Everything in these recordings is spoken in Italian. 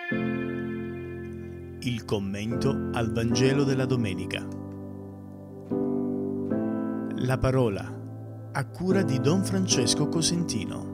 Il commento al Vangelo della domenica. La parola a cura di Don Francesco Cosentino.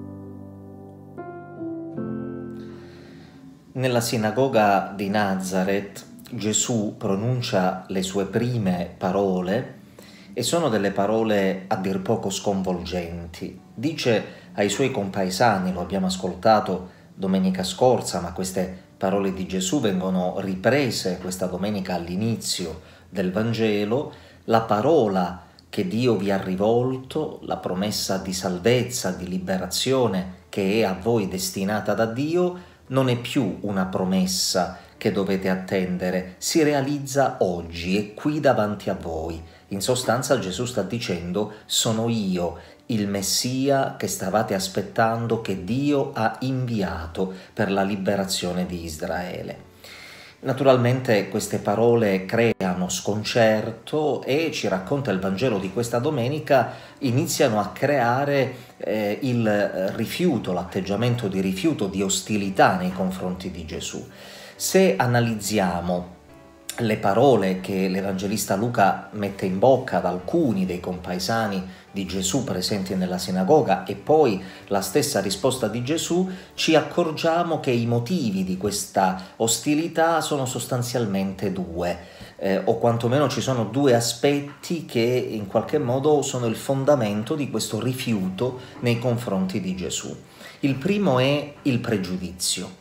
Nella sinagoga di Nazareth Gesù pronuncia le sue prime parole e sono delle parole a dir poco sconvolgenti. Dice ai suoi compaesani, lo abbiamo ascoltato domenica scorsa, ma queste parole di Gesù vengono riprese questa domenica all'inizio del Vangelo: la parola che Dio vi ha rivolto, la promessa di salvezza, di liberazione che è a voi destinata da Dio, non è più una promessa che dovete attendere, si realizza oggi, è qui davanti a voi. In sostanza Gesù sta dicendo: sono io, il Messia che stavate aspettando, che Dio ha inviato per la liberazione di Israele. Naturalmente queste parole creano sconcerto e, ci racconta il Vangelo di questa domenica, iniziano a creare il rifiuto, l'atteggiamento di rifiuto, di ostilità nei confronti di Gesù. Se analizziamo le parole che l'Evangelista Luca mette in bocca ad alcuni dei compaesani di Gesù presenti nella sinagoga e poi la stessa risposta di Gesù, ci accorgiamo che i motivi di questa ostilità sono sostanzialmente due, o quantomeno ci sono due aspetti che in qualche modo sono il fondamento di questo rifiuto nei confronti di Gesù. Il primo è il pregiudizio.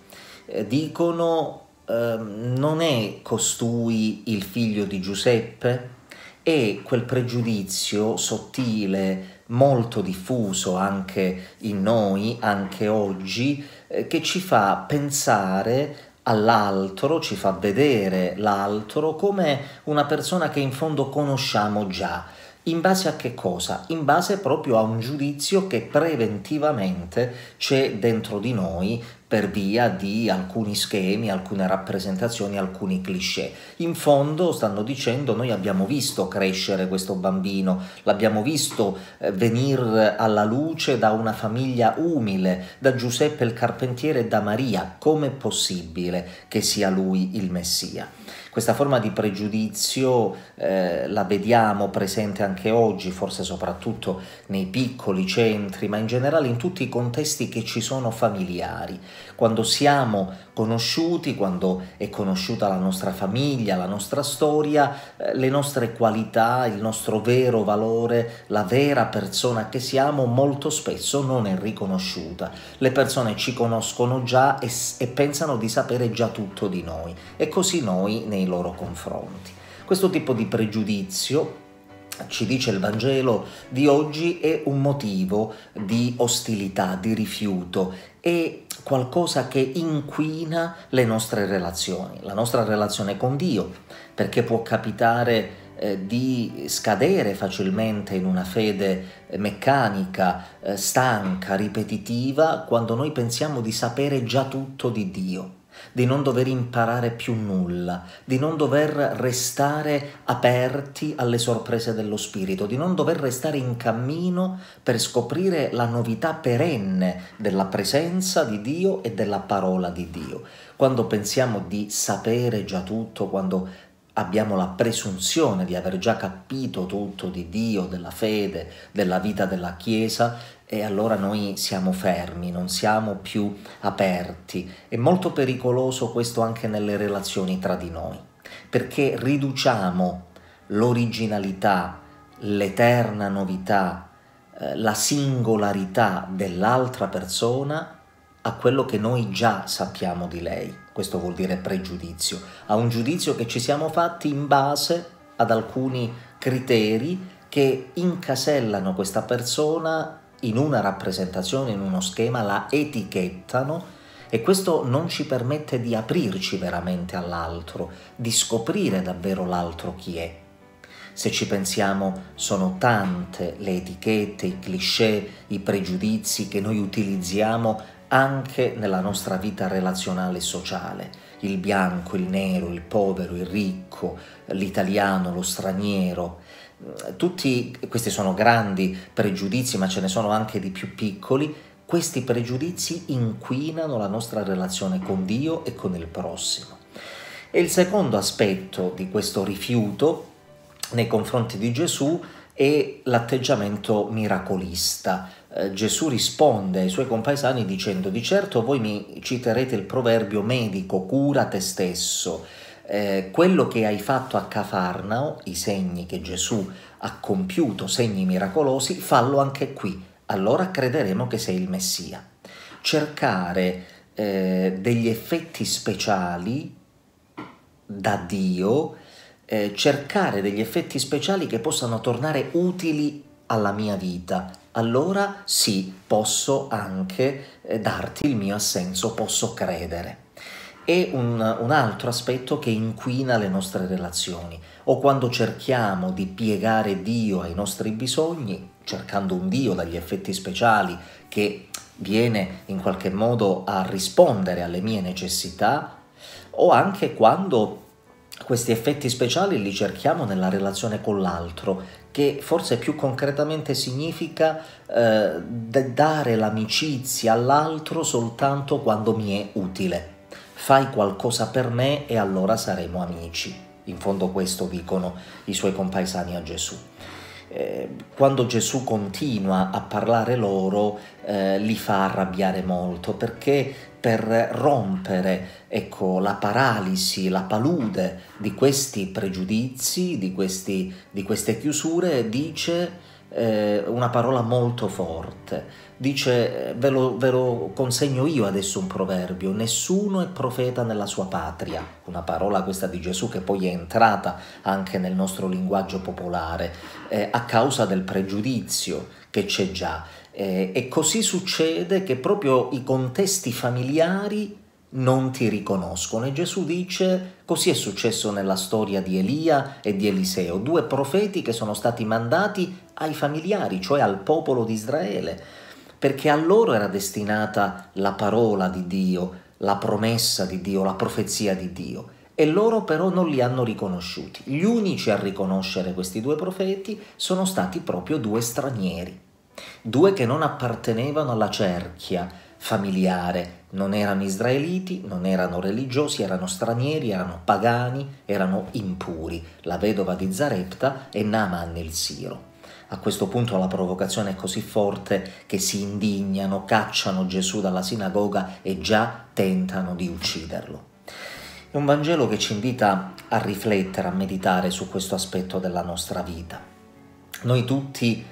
Dicono: non è costui il figlio di Giuseppe? E quel pregiudizio sottile, molto diffuso anche in noi, anche oggi, che ci fa pensare all'altro, ci fa vedere l'altro come una persona che in fondo conosciamo già. In base a che cosa? In base proprio a un giudizio che preventivamente c'è dentro di noi per via di alcuni schemi, alcune rappresentazioni, alcuni cliché. In fondo stanno dicendo: noi abbiamo visto crescere questo bambino, l'abbiamo visto venire alla luce da una famiglia umile, da Giuseppe il carpentiere e da Maria. Com'è possibile che sia lui il Messia? Questa forma di pregiudizio la vediamo presente anche oggi, forse soprattutto nei piccoli centri, ma in generale in tutti i contesti che ci sono familiari. Quando siamo conosciuti, quando è conosciuta la nostra famiglia, la nostra storia, le nostre qualità, il nostro vero valore, la vera persona che siamo, molto spesso non è riconosciuta. Le persone ci conoscono già e pensano di sapere già tutto di noi, e così noi nei loro confronti. Questo tipo di pregiudizio, ci dice il Vangelo di oggi, è un motivo di ostilità, di rifiuto, è qualcosa che inquina le nostre relazioni, la nostra relazione con Dio, perché può capitare di scadere facilmente in una fede meccanica, stanca, ripetitiva, quando noi pensiamo di sapere già tutto di Dio, di non dover imparare più nulla, di non dover restare aperti alle sorprese dello Spirito, di non dover restare in cammino per scoprire la novità perenne della presenza di Dio e della parola di Dio. Quando pensiamo di sapere già tutto, quando abbiamo la presunzione di aver già capito tutto di Dio, della fede, della vita della Chiesa, e allora noi siamo fermi, non siamo più aperti. È molto pericoloso questo anche nelle relazioni tra di noi, perché riduciamo l'originalità, l'eterna novità, la singolarità dell'altra persona a quello che noi già sappiamo di lei. Questo vuol dire pregiudizio, a un giudizio che ci siamo fatti in base ad alcuni criteri che incasellano questa persona in una rappresentazione, in uno schema, la etichettano, e questo non ci permette di aprirci veramente all'altro, di scoprire davvero l'altro chi è. Se ci pensiamo, sono tante le etichette, i cliché, i pregiudizi che noi utilizziamo anche nella nostra vita relazionale e sociale. Il bianco, il nero, il povero, il ricco, l'italiano, lo straniero. Tutti questi sono grandi pregiudizi, ma ce ne sono anche di più piccoli. questi pregiudizi inquinano la nostra relazione con Dio e con il prossimo. E il secondo aspetto di questo rifiuto nei confronti di Gesù è l'atteggiamento miracolista. Gesù risponde ai suoi compaesani dicendo: di certo voi mi citerete il proverbio medico, cura te stesso. Quello che hai fatto a Cafarnao, i segni che Gesù ha compiuto, segni miracolosi, fallo anche qui, allora crederemo che sei il Messia. Cercare degli effetti speciali da Dio, cercare degli effetti speciali che possano tornare utili alla mia vita, allora sì, posso anche darti il mio assenso, posso credere. È un altro aspetto che inquina le nostre relazioni, o quando cerchiamo di piegare Dio ai nostri bisogni, cercando un Dio dagli effetti speciali che viene in qualche modo a rispondere alle mie necessità, o anche quando questi effetti speciali li cerchiamo nella relazione con l'altro, che forse più concretamente significa dare l'amicizia all'altro soltanto quando mi è utile. Fai qualcosa per me e allora saremo amici. In fondo questo dicono i suoi compaesani a Gesù. Quando Gesù continua a parlare loro, li fa arrabbiare molto, perché per rompere, ecco, la paralisi, la palude di questi pregiudizi, di queste chiusure, dice una parola molto forte. Dice: ve lo consegno io adesso un proverbio: nessuno è profeta nella sua patria. Una parola questa di Gesù che poi è entrata anche nel nostro linguaggio popolare a causa del pregiudizio che c'è già. E così succede che proprio i contesti familiari non ti riconoscono. E Gesù dice: così è successo nella storia di Elia e di Eliseo, due profeti che sono stati mandati ai familiari, cioè al popolo di Israele, perché a loro era destinata la parola di Dio, la promessa di Dio, la profezia di Dio, e loro però non li hanno riconosciuti. Gli unici a riconoscere questi due profeti sono stati proprio due stranieri, due che non appartenevano alla cerchia familiare, non erano israeliti, non erano religiosi, erano stranieri, erano pagani, erano impuri, la vedova di Zarepta e Naaman il Siro. A questo punto la provocazione è così forte che si indignano, cacciano Gesù dalla sinagoga e già tentano di ucciderlo. È un Vangelo che ci invita a riflettere, a meditare su questo aspetto della nostra vita. Noi tutti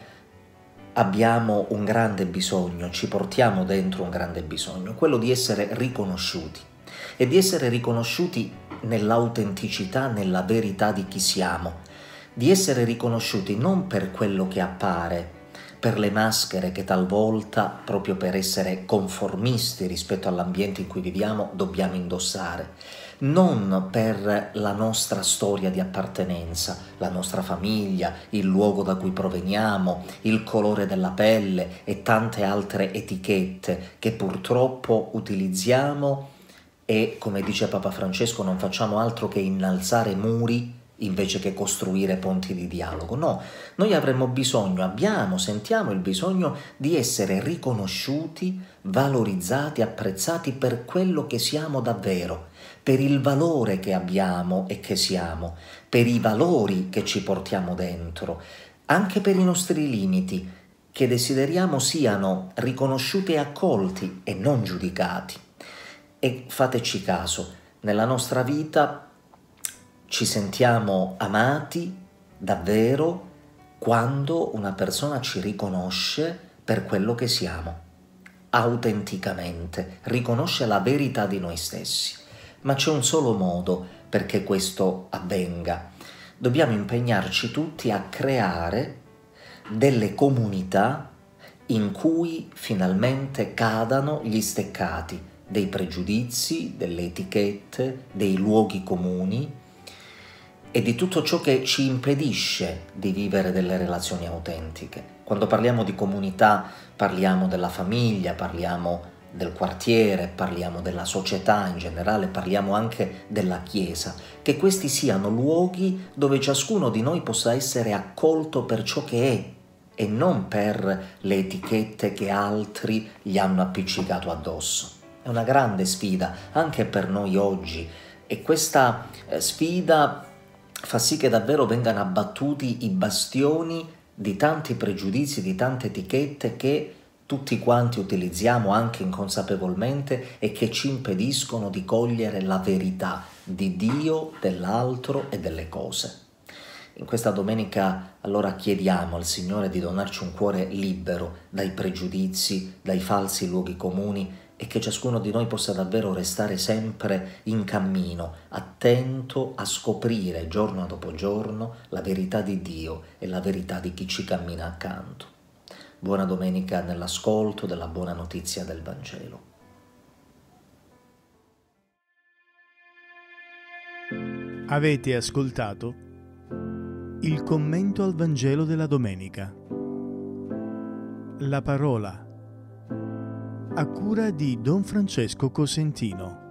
abbiamo un grande bisogno, ci portiamo dentro un grande bisogno, quello di essere riconosciuti, e di essere riconosciuti nell'autenticità, nella verità di chi siamo, di essere riconosciuti non per quello che appare, per le maschere che talvolta, proprio per essere conformisti rispetto all'ambiente in cui viviamo, dobbiamo indossare, non per la nostra storia di appartenenza, la nostra famiglia, il luogo da cui proveniamo, il colore della pelle e tante altre etichette che purtroppo utilizziamo e, come dice Papa Francesco, non facciamo altro che innalzare muri invece che costruire ponti di dialogo. No, noi avremmo bisogno, sentiamo il bisogno di essere riconosciuti, valorizzati, apprezzati per quello che siamo davvero, per il valore che abbiamo e che siamo, per i valori che ci portiamo dentro, anche per i nostri limiti, che desideriamo siano riconosciuti e accolti e non giudicati. E fateci caso, nella nostra vita ci sentiamo amati davvero quando una persona ci riconosce per quello che siamo, autenticamente, riconosce la verità di noi stessi. Ma c'è un solo modo perché questo avvenga. Dobbiamo impegnarci tutti a creare delle comunità in cui finalmente cadano gli steccati dei pregiudizi, delle etichette, dei luoghi comuni e di tutto ciò che ci impedisce di vivere delle relazioni autentiche. Quando parliamo di comunità parliamo della famiglia, parliamo del quartiere, parliamo della società in generale, parliamo anche della Chiesa, che questi siano luoghi dove ciascuno di noi possa essere accolto per ciò che è e non per le etichette che altri gli hanno appiccicato addosso. È una grande sfida anche per noi oggi, e questa sfida fa sì che davvero vengano abbattuti i bastioni di tanti pregiudizi, di tante etichette che tutti quanti utilizziamo anche inconsapevolmente e che ci impediscono di cogliere la verità di Dio, dell'altro e delle cose. In questa domenica allora chiediamo al Signore di donarci un cuore libero dai pregiudizi, dai falsi luoghi comuni, e che ciascuno di noi possa davvero restare sempre in cammino, attento a scoprire giorno dopo giorno la verità di Dio e la verità di chi ci cammina accanto. Buona domenica nell'ascolto della buona notizia del Vangelo. Avete ascoltato il commento al Vangelo della domenica. La parola, a cura di Don Francesco Cosentino.